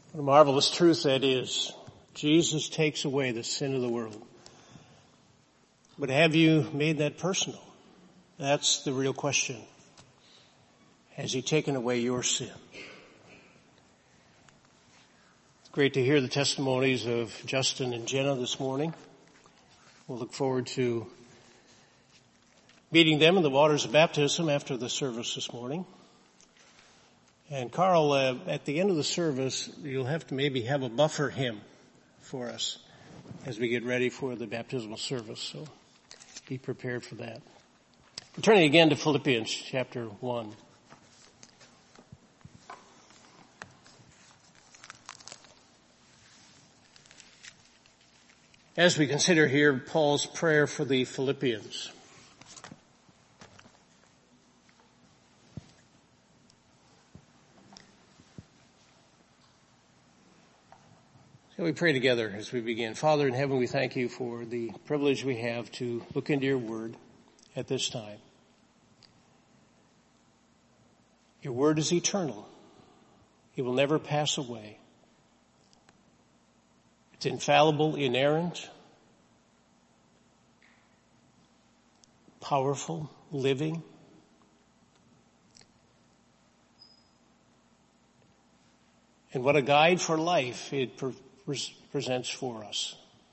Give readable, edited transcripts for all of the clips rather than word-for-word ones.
What a marvelous truth that is. Jesus takes away the sin of the world. But have you made that personal? That's the real question. Has he taken away your sin? It's great to hear the testimonies of Justin and Jenna this morning. We'll look forward to meeting them in the waters of baptism after the service this morning. And Carl, at the end of the service, you'll have to maybe have a buffer hymn for us as we get ready for the baptismal service. So be prepared for that. We're turning again to Philippians chapter 1. As we consider here Paul's prayer for the Philippians. Shall we pray together as we begin? Father in heaven, we thank you for the privilege we have to look into your word at this time. Your word is eternal. It will never pass away. It's infallible, inerrant, powerful, living. And what a guide for life it presents for us.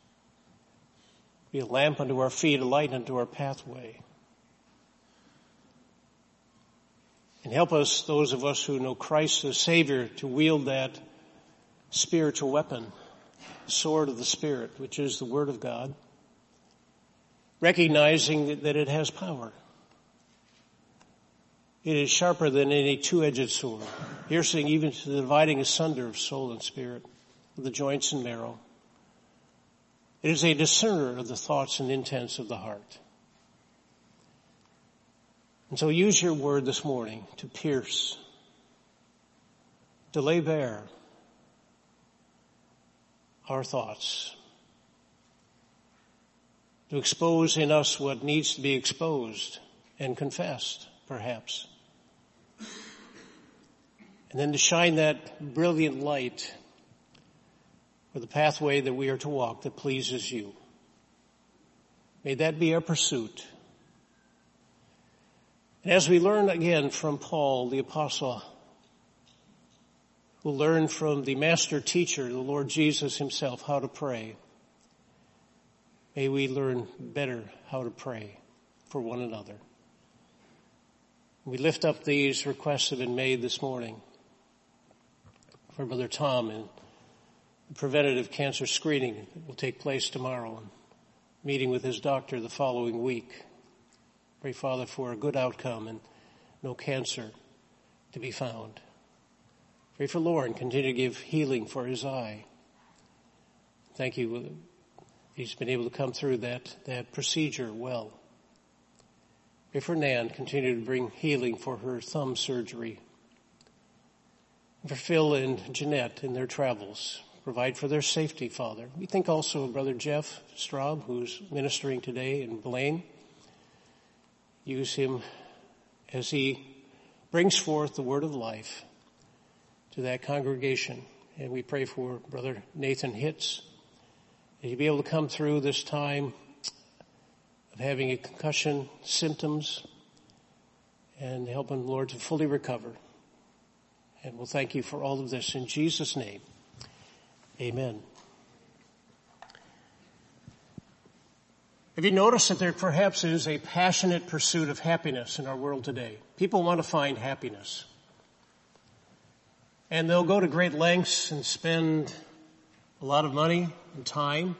Be a lamp unto our feet, a light unto our pathway. And help us, those of us who know Christ as Savior, to wield that spiritual weapon, the sword of the Spirit, which is the Word of God, recognizing that it has power. It is sharper than any two-edged sword, piercing even to the dividing asunder of soul and spirit, of the joints and marrow. It is a discerner of the thoughts and intents of the heart. And so use your word this morning to pierce, to lay bare our thoughts, to expose in us what needs to be exposed and confessed, perhaps. And then to shine that brilliant light for the pathway that we are to walk that pleases you. May that be our pursuit. And as we learn again from Paul, the apostle, who learned from the master teacher, the Lord Jesus himself, how to pray, may we learn better how to pray for one another. We lift up these requests that have been made this morning for Brother Tom and the preventative cancer screening that will take place tomorrow and meeting with his doctor the following week. Pray, Father, for a good outcome and no cancer to be found. Pray for Lauren, continue to give healing for his eye. Thank you. He's been able to come through that procedure well. Pray for Nan, continue to bring healing for her thumb surgery. And for Phil and Jeanette in their travels. Provide for their safety, Father. We think also of Brother Jeff Straub, who's ministering today in Blaine. Use him as he brings forth the word of life to that congregation. And we pray for Brother Nathan Hitz, that he'll be able to come through this time of having a concussion symptoms and help him, Lord, to fully recover. And we'll thank you for all of this in Jesus' name. Amen. Have you noticed that there perhaps is a passionate pursuit of happiness in our world today? People want to find happiness. And they'll go to great lengths and spend a lot of money and time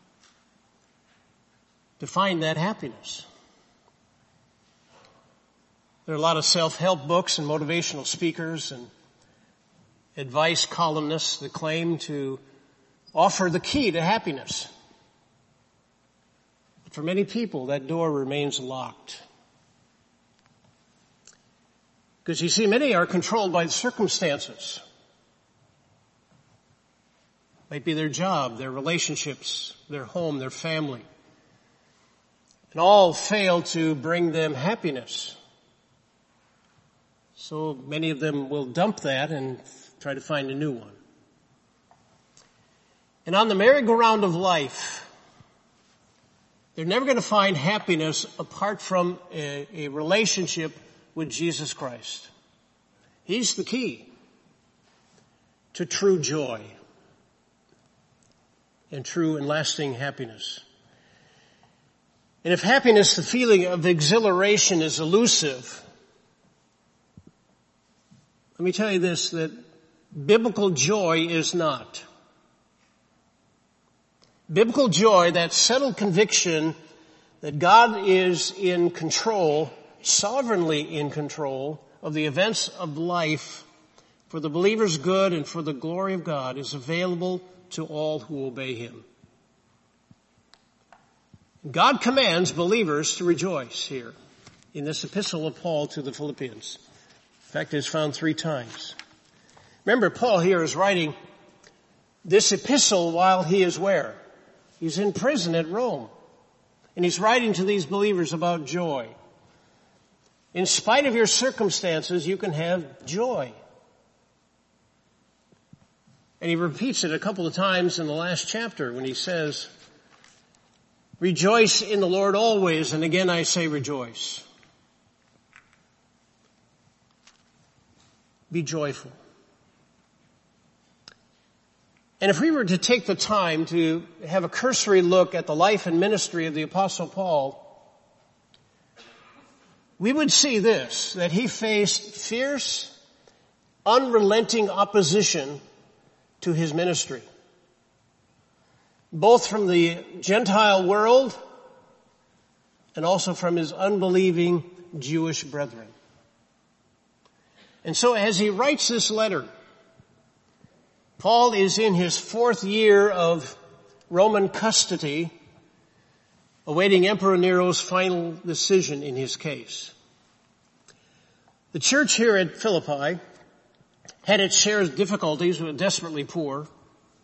to find that happiness. There are a lot of self-help books and motivational speakers and advice columnists that claim to offer the key to happiness. But for many people, that door remains locked. Because you see, many are controlled by the circumstances. Might be their job, their relationships, their home, their family. And all fail to bring them happiness. So many of them will dump that and try to find a new one. And on the merry-go-round of life, they're never going to find happiness apart from a relationship with Jesus Christ. He's the key to true joy and true and lasting happiness. And if happiness, the feeling of exhilaration, is elusive, let me tell you this, that biblical joy is not. Biblical joy, that settled conviction that God is in control, sovereignly in control of the events of life for the believer's good and for the glory of God, is available to all who obey Him. God commands believers to rejoice here in this epistle of Paul to the Philippians. In fact, it's found 3 times. Remember, Paul here is writing this epistle while he is where? He's in prison at Rome. And he's writing to these believers about joy. In spite of your circumstances, you can have joy. And he repeats it a couple of times in the last chapter when he says, rejoice in the Lord always, and again I say rejoice. Be joyful. And if we were to take the time to have a cursory look at the life and ministry of the Apostle Paul, we would see this, that he faced fierce, unrelenting opposition to his ministry, both from the Gentile world and also from his unbelieving Jewish brethren. And so as he writes this letter, Paul is in his 4th year of Roman custody, awaiting Emperor Nero's final decision in his case. The church here at Philippi had its share of difficulties, were desperately poor. You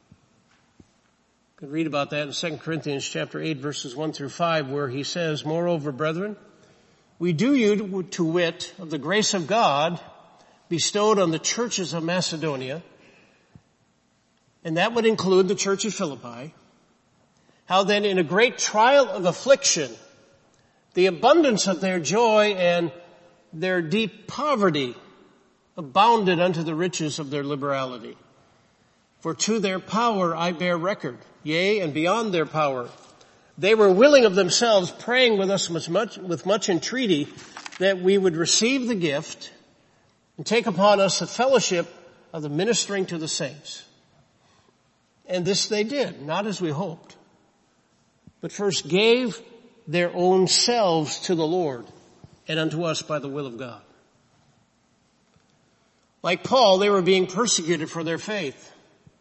can read about that in 2 Corinthians chapter 8, verses 1 through 5, where he says, moreover, brethren, we do you to wit of the grace of God bestowed on the churches of Macedonia, and that would include the church of Philippi, how then in a great trial of affliction, the abundance of their joy and their deep poverty abounded unto the riches of their liberality. For to their power I bear record, yea, and beyond their power. They were willing of themselves, praying with us with much entreaty, that we would receive the gift and take upon us the fellowship of the ministering to the saints. And this they did, not as we hoped, but first gave their own selves to the Lord and unto us by the will of God. Like Paul, they were being persecuted for their faith.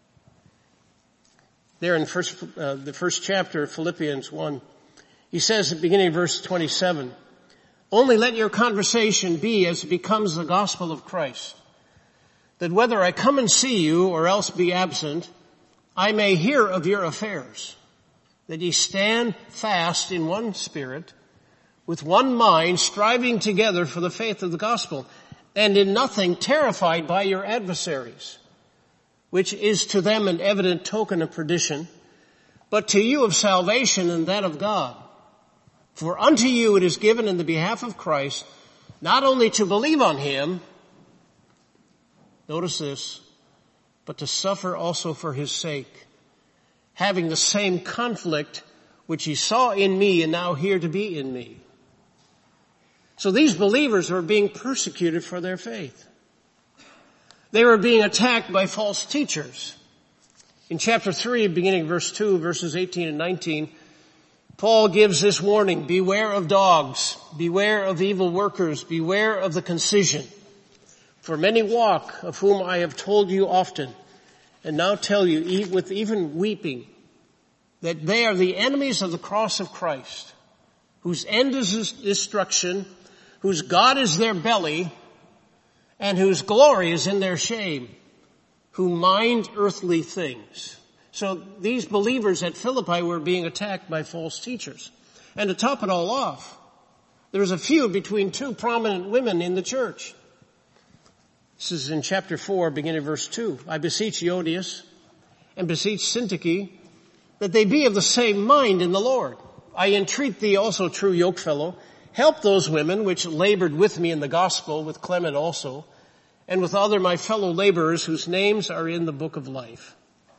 There in the first chapter of Philippians 1, he says at the beginning of verse 27, only let your conversation be as becomes the gospel of Christ, that whether I come and see you or else be absent, I may hear of your affairs, that ye stand fast in one spirit, with one mind, striving together for the faith of the gospel, and in nothing terrified by your adversaries, which is to them an evident token of perdition, but to you of salvation and that of God. For unto you it is given in the behalf of Christ, not only to believe on him, notice this, but to suffer also for his sake, having the same conflict which he saw in me and now here to be in me. So these believers were being persecuted for their faith. They were being attacked by false teachers. In chapter 3, beginning verse 2, verses 18 and 19, Paul gives this warning, beware of dogs, beware of evil workers, beware of the concision. For many walk, of whom I have told you often, and now tell you with even weeping, that they are the enemies of the cross of Christ, whose end is destruction, whose God is their belly, and whose glory is in their shame, who mind earthly things. So these believers at Philippi were being attacked by false teachers. And to top it all off, there was a feud between 2 prominent women in the church. This is in chapter 4, beginning verse 2. I beseech Euodias and beseech Syntyche that they be of the same mind in the Lord. I entreat thee also, true yokefellow, help those women which labored with me in the gospel, with Clement also, and with other my fellow laborers whose names are in the book of life.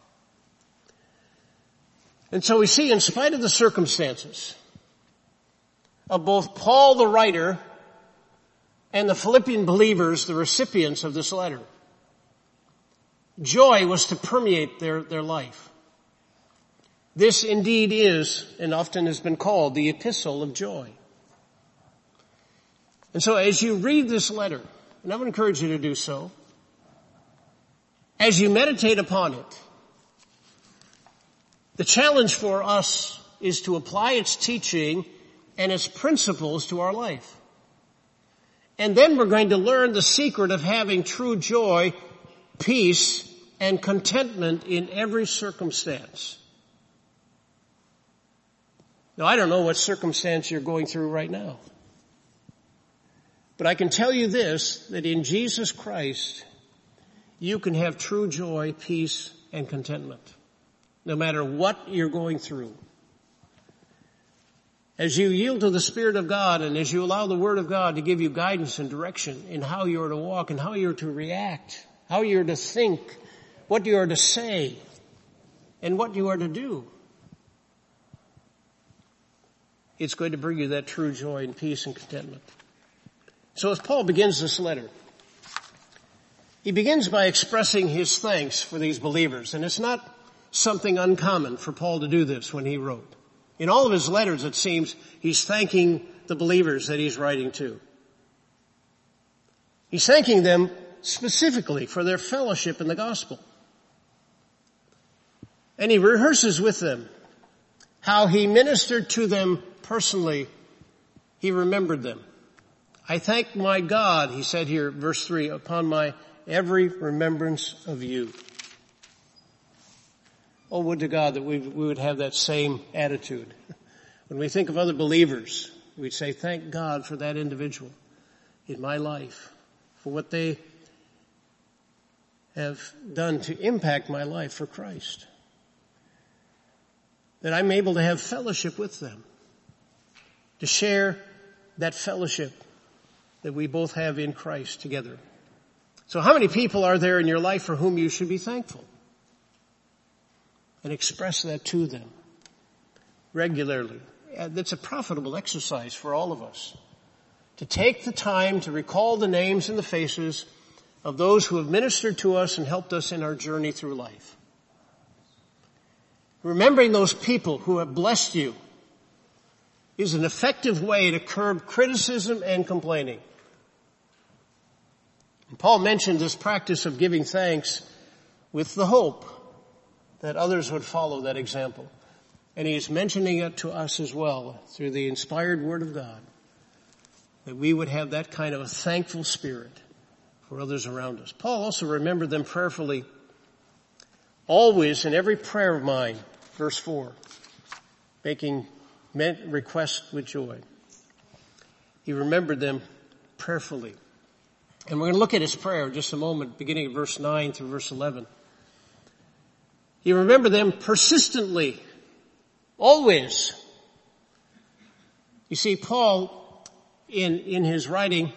And so we see, in spite of the circumstances of both Paul the writer and the Philippian believers, the recipients of this letter, joy was to permeate their life. This indeed is, and often has been called, the epistle of joy. And so as you read this letter, and I would encourage you to do so, as you meditate upon it, the challenge for us is to apply its teaching and its principles to our life. And then we're going to learn the secret of having true joy, peace, and contentment in every circumstance. Now, I don't know what circumstance you're going through right now. But I can tell you this, that in Jesus Christ, you can have true joy, peace, and contentment, no matter what you're going through. As you yield to the Spirit of God and as you allow the Word of God to give you guidance and direction in how you are to walk and how you are to react, how you are to think, what you are to say, and what you are to do, it's going to bring you that true joy and peace and contentment. So as Paul begins this letter, he begins by expressing his thanks for these believers. And it's not something uncommon for Paul to do this when he wrote. In all of his letters, it seems, he's thanking the believers that he's writing to. He's thanking them specifically for their fellowship in the gospel. And he rehearses with them how he ministered to them personally. He remembered them. I thank my God, he said here, verse 3, upon my every remembrance of you. Oh, would to God that we would have that same attitude. When we think of other believers, we'd say, thank God for that individual in my life, for what they have done to impact my life for Christ. That I'm able to have fellowship with them, to share that fellowship that we both have in Christ together. So how many people are there in your life for whom you should be thankful? And express that to them regularly. That's a profitable exercise for all of us. To take the time to recall the names and the faces of those who have ministered to us and helped us in our journey through life. Remembering those people who have blessed you is an effective way to curb criticism and complaining. And Paul mentioned this practice of giving thanks with the hope that others would follow that example. And he's mentioning it to us as well through the inspired Word of God, that we would have that kind of a thankful spirit for others around us. Paul also remembered them prayerfully, always in every prayer of mine, verse 4, making requests with joy. He remembered them prayerfully. And we're going to look at his prayer in just a moment, beginning at verse 9 through verse 11. He remembered them persistently, always. You see, Paul, in his writing,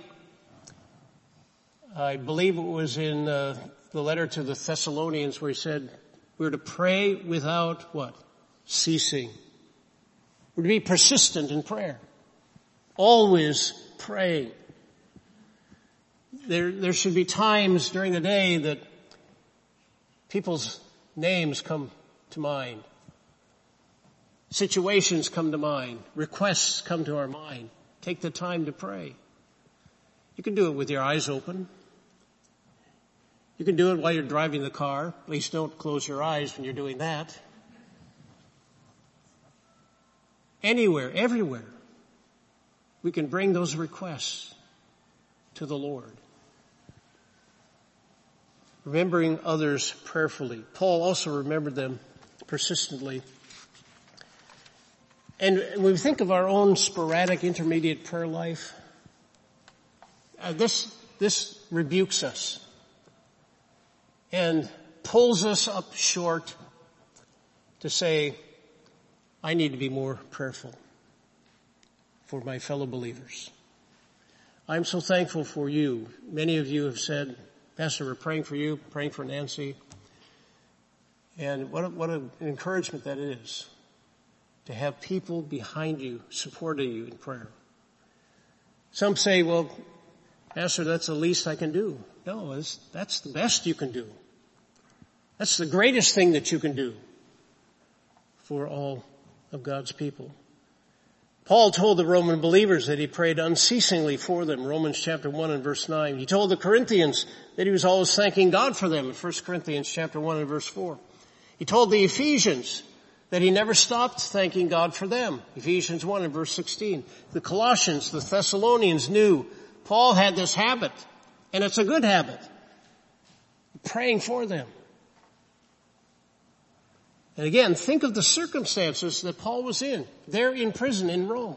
I believe it was in the letter to the Thessalonians where he said, we're to pray without what? Ceasing. We're to be persistent in prayer. Always praying. There should be times during the day that people's names come to mind. Situations come to mind. Requests come to our mind. Take the time to pray. You can do it with your eyes open. You can do it while you're driving the car. Please don't close your eyes when you're doing that. Anywhere, everywhere, we can bring those requests to the Lord. Remembering others prayerfully. Paul also remembered them persistently. And when we think of our own sporadic intermediate prayer life, this rebukes us and pulls us up short to say, I need to be more prayerful for my fellow believers. I'm so thankful for you. Many of you have said, Pastor, we're praying for you, praying for Nancy. And what an encouragement that is to have people behind you, supporting you in prayer. Some say, well, Pastor, that's the least I can do. No, that's the best you can do. That's the greatest thing that you can do for all of God's people. Paul told the Roman believers that he prayed unceasingly for them, Romans chapter 1 and verse 9. He told the Corinthians that he was always thanking God for them in 1 Corinthians chapter 1 and verse 4. He told the Ephesians that he never stopped thanking God for them, Ephesians 1 and verse 16. The Colossians, the Thessalonians knew Paul had this habit, and it's a good habit, praying for them. And again, think of the circumstances that Paul was in, there in prison in Rome.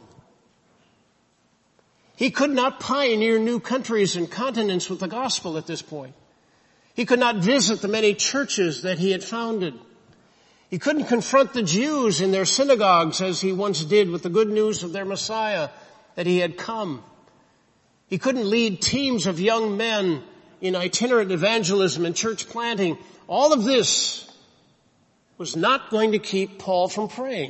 He could not pioneer new countries and continents with the gospel at this point. He could not visit the many churches that he had founded. He couldn't confront the Jews in their synagogues as he once did with the good news of their Messiah, that he had come. He couldn't lead teams of young men in itinerant evangelism and church planting. All of this was not going to keep Paul from praying.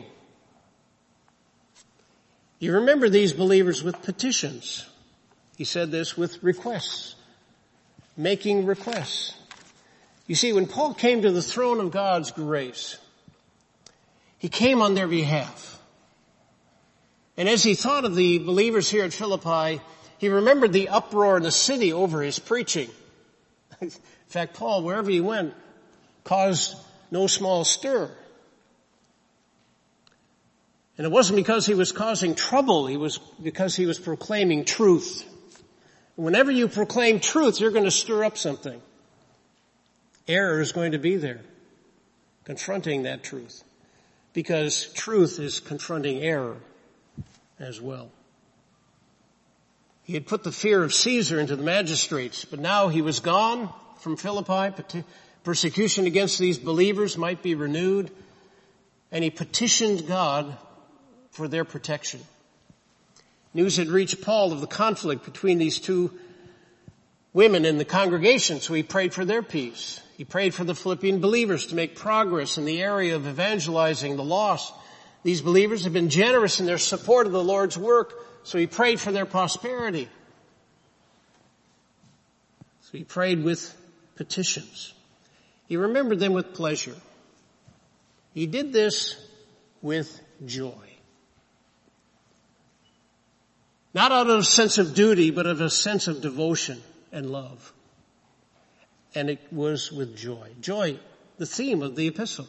You remember these believers with petitions. He said this with requests, making requests. You see, when Paul came to the throne of God's grace, he came on their behalf. And as he thought of the believers here at Philippi, he remembered the uproar in the city over his preaching. In fact, Paul, wherever he went, caused no small stir. And it wasn't because he was causing trouble, it was because he was proclaiming truth. Whenever you proclaim truth, you're going to stir up something. Error is going to be there, confronting that truth. Because truth is confronting error as well. He had put the fear of Caesar into the magistrates, but now he was gone from Philippi. Persecution against these believers might be renewed, and he petitioned God for their protection. News had reached Paul of the conflict between these two women in the congregation, so he prayed for their peace. He prayed for the Philippian believers to make progress in the area of evangelizing the lost. These believers have been generous in their support of the Lord's work, so he prayed for their prosperity. So he prayed with petitions. He remembered them with pleasure. He did this with joy. Not out of a sense of duty, but of a sense of devotion and love. And it was with joy. Joy, the theme of the epistle.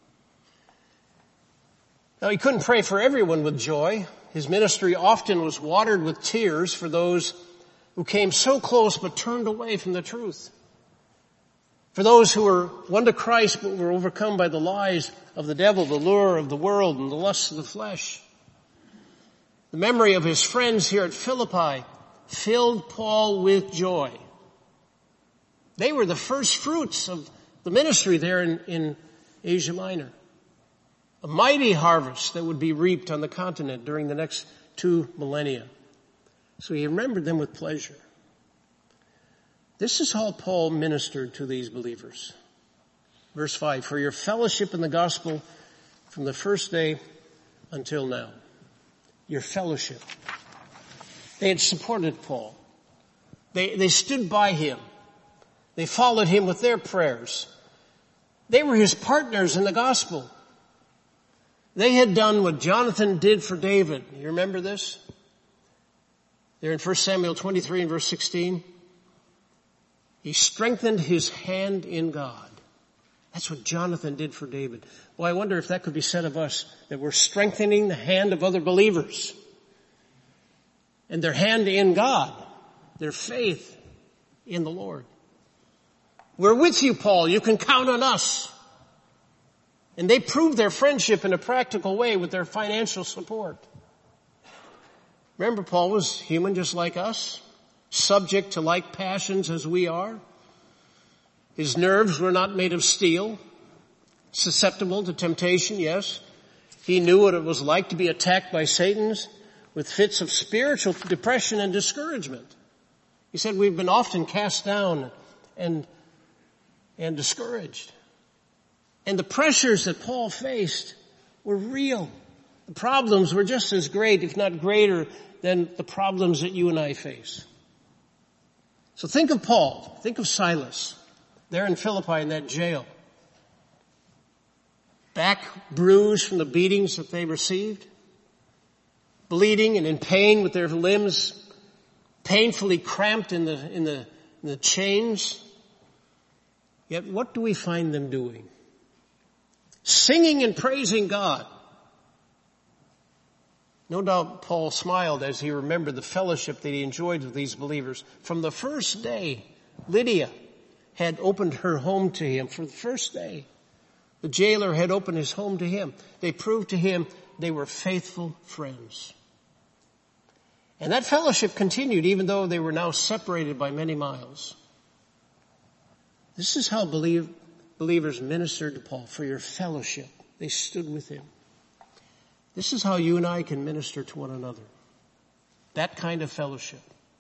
Now, he couldn't pray for everyone with joy. His ministry often was watered with tears for those who came so close but turned away from the truth. For those who were won to Christ but were overcome by the lies of the devil, the lure of the world, and the lusts of the flesh. The memory of his friends here at Philippi filled Paul with joy. They were the first fruits of the ministry there in Asia Minor. A mighty harvest that would be reaped on the continent during the next 2 millennia. So he remembered them with pleasure. This is how Paul ministered to these believers. Verse 5, for your fellowship in the gospel from the first day until now. Your fellowship. They had supported Paul. They stood by him. They followed him with their prayers. They were his partners in the gospel. They had done what Jonathan did for David. You remember this? There in 1 Samuel 23 and verse 16. He strengthened his hand in God. That's what Jonathan did for David. Well, I wonder if that could be said of us, that we're strengthening the hand of other believers. And their hand in God, their faith in the Lord. We're with you, Paul. You can count on us. And they proved their friendship in a practical way with their financial support. Remember, Paul was human just like us, subject to like passions as we are. His nerves were not made of steel. susceptible to temptation, yes. He knew what it was like to be attacked by Satan with fits of spiritual depression and discouragement. He said, we've been often cast down and discouraged. And the pressures that Paul faced were real. The problems were just as great, if not greater, than the problems that you and I face. So think of Paul, think of Silas, there in Philippi in that jail. Back bruised from the beatings that they received, bleeding and in pain with their limbs painfully cramped in the chains. Yet what do we find them doing? Singing and praising God. No doubt Paul smiled as he remembered the fellowship that he enjoyed with these believers. From the first day, Lydia had opened her home to him. For the first day, the jailer had opened his home to him. They proved to him they were faithful friends. And that fellowship continued even though they were now separated by many miles. This is how believers ministered to Paul, for your fellowship. They stood with him. This is how you and I can minister to one another. That kind of fellowship.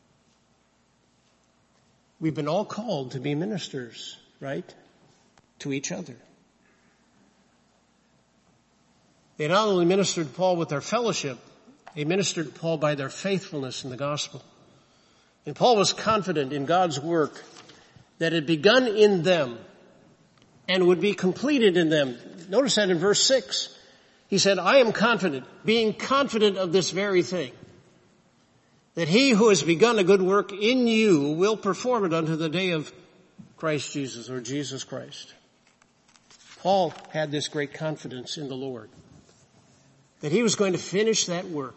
We've been all called to be ministers, right? To each other. They not only ministered to Paul with their fellowship, they ministered to Paul by their faithfulness in the gospel. And Paul was confident in God's work that had begun in them and would be completed in them. Notice that in verse 6. He said, I am confident, being confident of this very thing, that he who has begun a good work in you will perform it unto the day of Christ Jesus, or Jesus Christ. Paul had this great confidence in the Lord, that he was going to finish that work.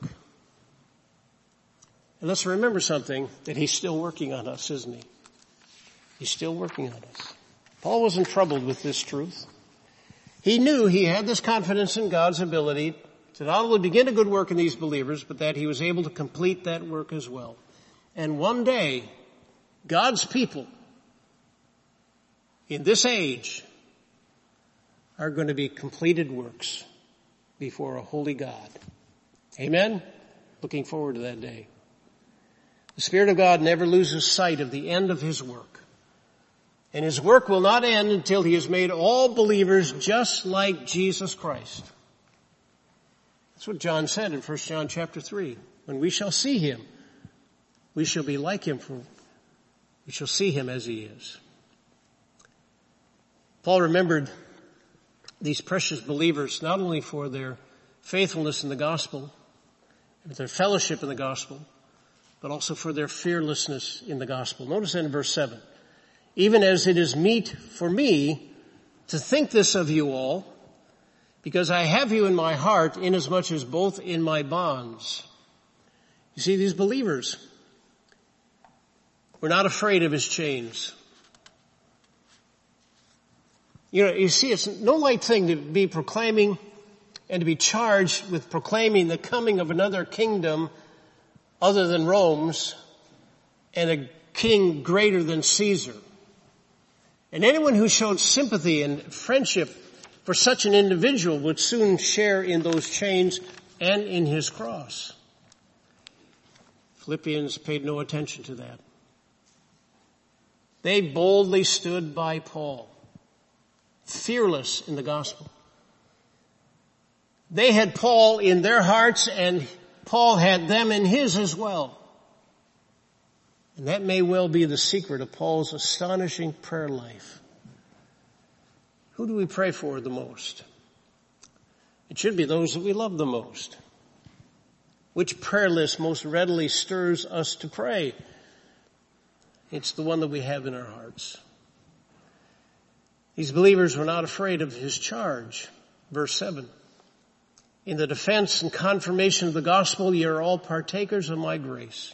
And let's remember something, that he's still working on us, isn't he? He's still working on us. Paul wasn't troubled with this truth. He knew he had this confidence in God's ability to not only begin a good work in these believers, but that he was able to complete that work as well. And one day, God's people in this age are going to be completed works before a holy God. Amen? Looking forward to that day. The Spirit of God never loses sight of the end of his work. And his work will not end until he has made all believers just like Jesus Christ. That's what John said in 1 John chapter 3. When we shall see him, we shall be like him, for we shall see him as he is. Paul remembered these precious believers not only for their faithfulness in the gospel, and their fellowship in the gospel, but also for their fearlessness in the gospel. Notice in verse 7. Even as it is meet for me to think this of you all, because I have you in my heart, inasmuch as both in my bonds. You see, these believers were not afraid of his chains. You see, it's no light thing to be proclaiming and to be charged with proclaiming the coming of another kingdom other than Rome's and a king greater than Caesar. And anyone who showed sympathy and friendship for such an individual would soon share in those chains and in his cross. Philippians paid no attention to that. They boldly stood by Paul, fearless in the gospel. They had Paul in their hearts, and Paul had them in his as well. And that may well be the secret of Paul's astonishing prayer life. Who do we pray for the most? It should be those that we love the most. Which prayer list most readily stirs us to pray? It's the one that we have in our hearts. These believers were not afraid of his charge. Verse 7. In the defense and confirmation of the gospel, ye are all partakers of my grace.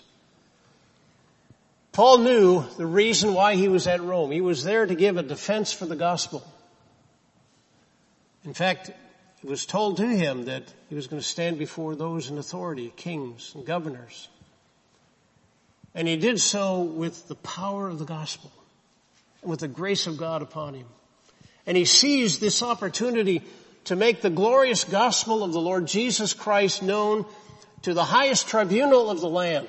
Paul knew the reason why he was at Rome. He was there to give a defense for the gospel. In fact, it was told to him that he was going to stand before those in authority, kings and governors. And he did so with the power of the gospel and with the grace of God upon him. And he seized this opportunity to make the glorious gospel of the Lord Jesus Christ known to the highest tribunal of the land.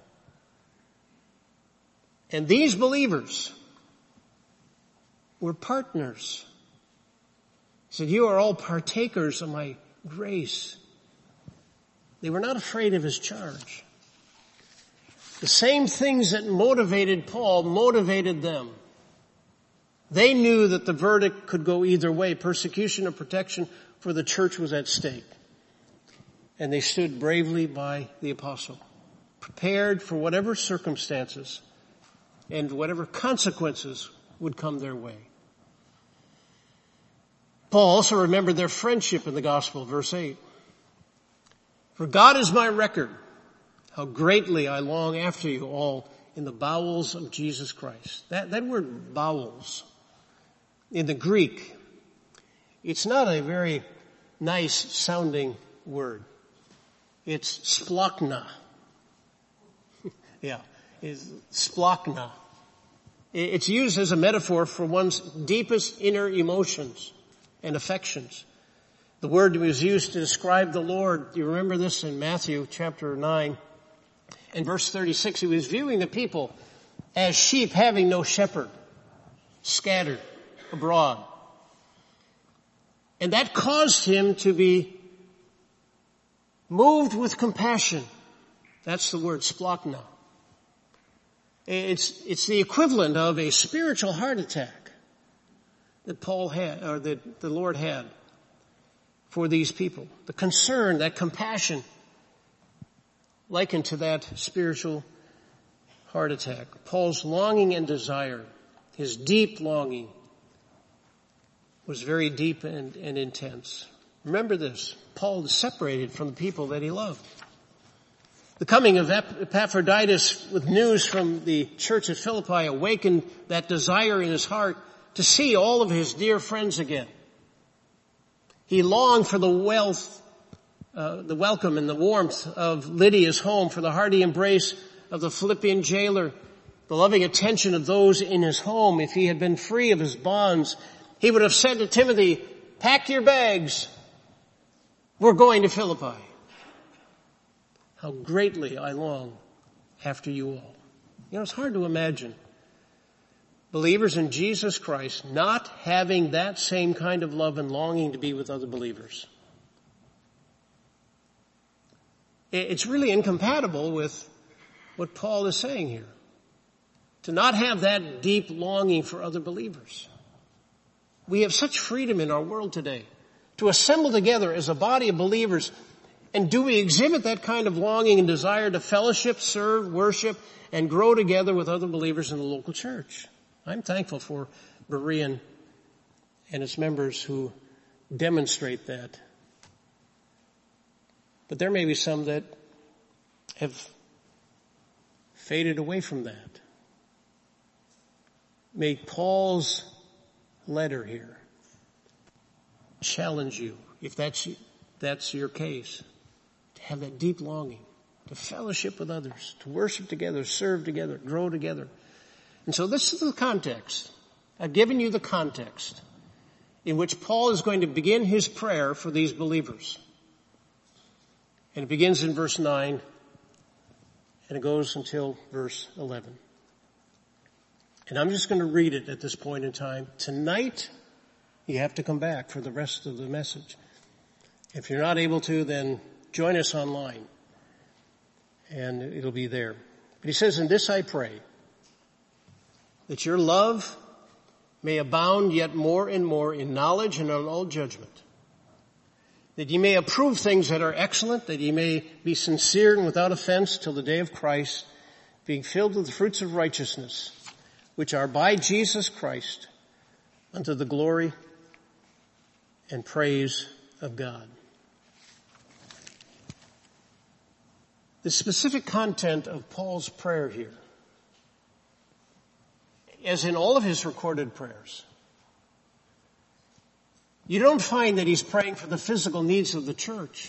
And these believers were partners. He said, you are all partakers of my grace. They were not afraid of his charge. The same things that motivated Paul motivated them. They knew that the verdict could go either way, persecution or protection for the church was at stake. And they stood bravely by the apostle, prepared for whatever circumstances and whatever consequences would come their way. Paul also remembered their friendship in the gospel, verse 8. For God is my record, how greatly I long after you all in the bowels of Jesus Christ. That word bowels, in the Greek, it's not a very nice sounding word. It's splachna. Yeah, it's splachna. It's used as a metaphor for one's deepest inner emotions and affections. The word was used to describe the Lord. You remember this in Matthew chapter 9 and verse 36. He was viewing the people as sheep having no shepherd, scattered abroad. And that caused him to be moved with compassion. That's the word, splachna. It's the equivalent of a spiritual heart attack that Paul had, or that the Lord had for these people. The concern, that compassion, likened to that spiritual heart attack. Paul's longing and desire, his deep longing, was very deep and intense. Remember this, Paul is separated from the people that he loved. The coming of Epaphroditus with news from the church at Philippi awakened that desire in his heart to see all of his dear friends again. He longed for the welcome and the warmth of Lydia's home, for the hearty embrace of the Philippian jailer, the loving attention of those in his home. If he had been free of his bonds, he would have said to Timothy, pack your bags. We're going to Philippi. How greatly I long after you all. You know, it's hard to imagine believers in Jesus Christ not having that same kind of love and longing to be with other believers. It's really incompatible with what Paul is saying here. To not have that deep longing for other believers. We have such freedom in our world today to assemble together as a body of believers. And do we exhibit that kind of longing and desire to fellowship, serve, worship, and grow together with other believers in the local church? I'm thankful for Berean and its members who demonstrate that. But there may be some that have faded away from that. May Paul's letter here challenge you, if that's your case, to have that deep longing, to fellowship with others, to worship together, serve together, grow together. And so this is the context. I've given you the context in which Paul is going to begin his prayer for these believers. And it begins in verse 9 and it goes until verse 11. And I'm just going to read it at this point in time. Tonight, you have to come back for the rest of the message. If you're not able to, then join us online and it'll be there. But he says, "In this I pray, that your love may abound yet more and more in knowledge and in all judgment, that ye may approve things that are excellent, that ye may be sincere and without offense till the day of Christ, being filled with the fruits of righteousness, which are by Jesus Christ, unto the glory and praise of God." The specific content of Paul's prayer here, as in all of his recorded prayers, you don't find that he's praying for the physical needs of the church.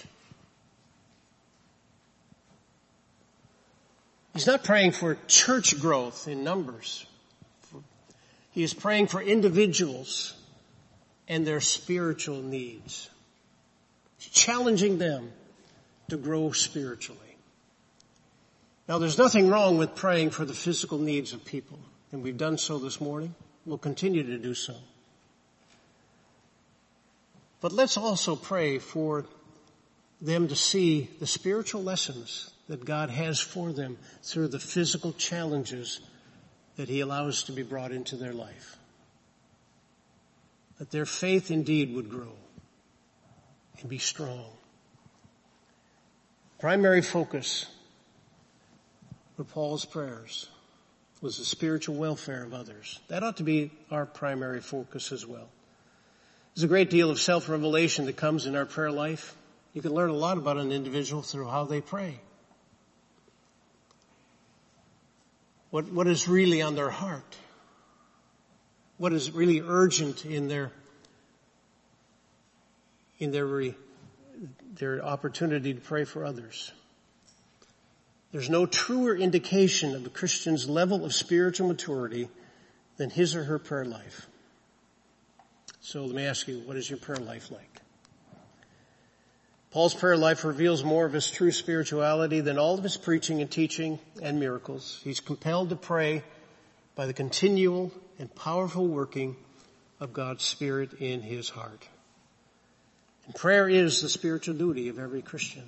He's not praying for church growth in numbers. He is praying for individuals and their spiritual needs, challenging them to grow spiritually. Now, there's nothing wrong with praying for the physical needs of people, and we've done so this morning. We'll continue to do so. But let's also pray for them to see the spiritual lessons that God has for them through the physical challenges that He allows to be brought into their life. That their faith indeed would grow and be strong. Primary focus for Paul's prayers was the spiritual welfare of others. That ought to be our primary focus as well. There's a great deal of self-revelation that comes in our prayer life. You can learn a lot about an individual through how they pray. What is really on their heart? What is really urgent in their opportunity to pray for others? There's no truer indication of a Christian's level of spiritual maturity than his or her prayer life. So let me ask you, what is your prayer life like? Paul's prayer life reveals more of his true spirituality than all of his preaching and teaching and miracles. He's compelled to pray by the continual and powerful working of God's Spirit in his heart. And prayer is the spiritual duty of every Christian.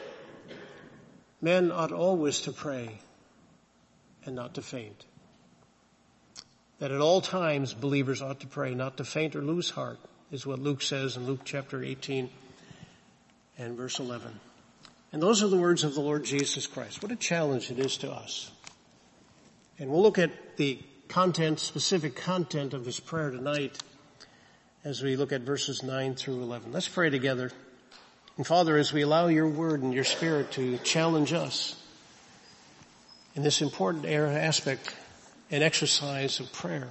Men ought always to pray and not to faint. That at all times believers ought to pray, not to faint or lose heart, is what Luke says in Luke chapter 18 and verse 11. And those are the words of the Lord Jesus Christ. What a challenge it is to us. And we'll look at the specific content of his prayer tonight as we look at verses 9 through 11. Let's pray together. And Father, as we allow your word and your Spirit to challenge us in this important aspect and exercise of prayer,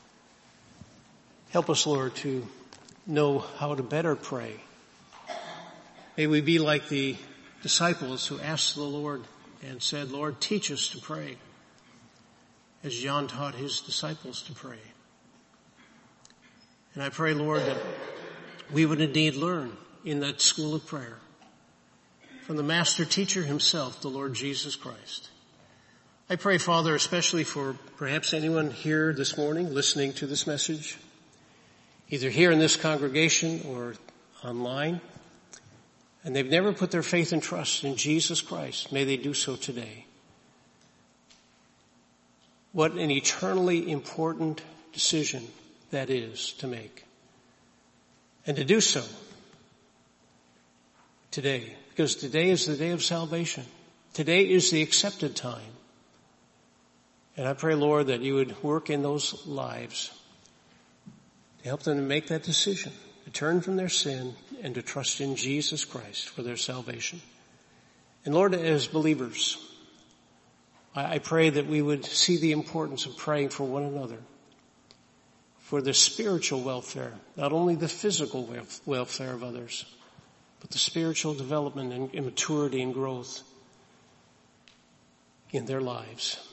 help us, Lord, to know how to better pray. May we be like the disciples who asked the Lord and said, Lord, teach us to pray, as John taught his disciples to pray. And I pray, Lord, that we would indeed learn in that school of prayer from the master teacher himself, the Lord Jesus Christ. I pray, Father, especially for perhaps anyone here this morning listening to this message, either here in this congregation or online, and they've never put their faith and trust in Jesus Christ. May they do so today. What an eternally important decision that is to make. And to do so today, because today is the day of salvation. Today is the accepted time. And I pray, Lord, that you would work in those lives to help them to make that decision, to turn from their sin and to trust in Jesus Christ for their salvation. And Lord, as believers, I pray that we would see the importance of praying for one another, for the spiritual welfare, not only the physical welfare of others, but the spiritual development and maturity and growth in their lives.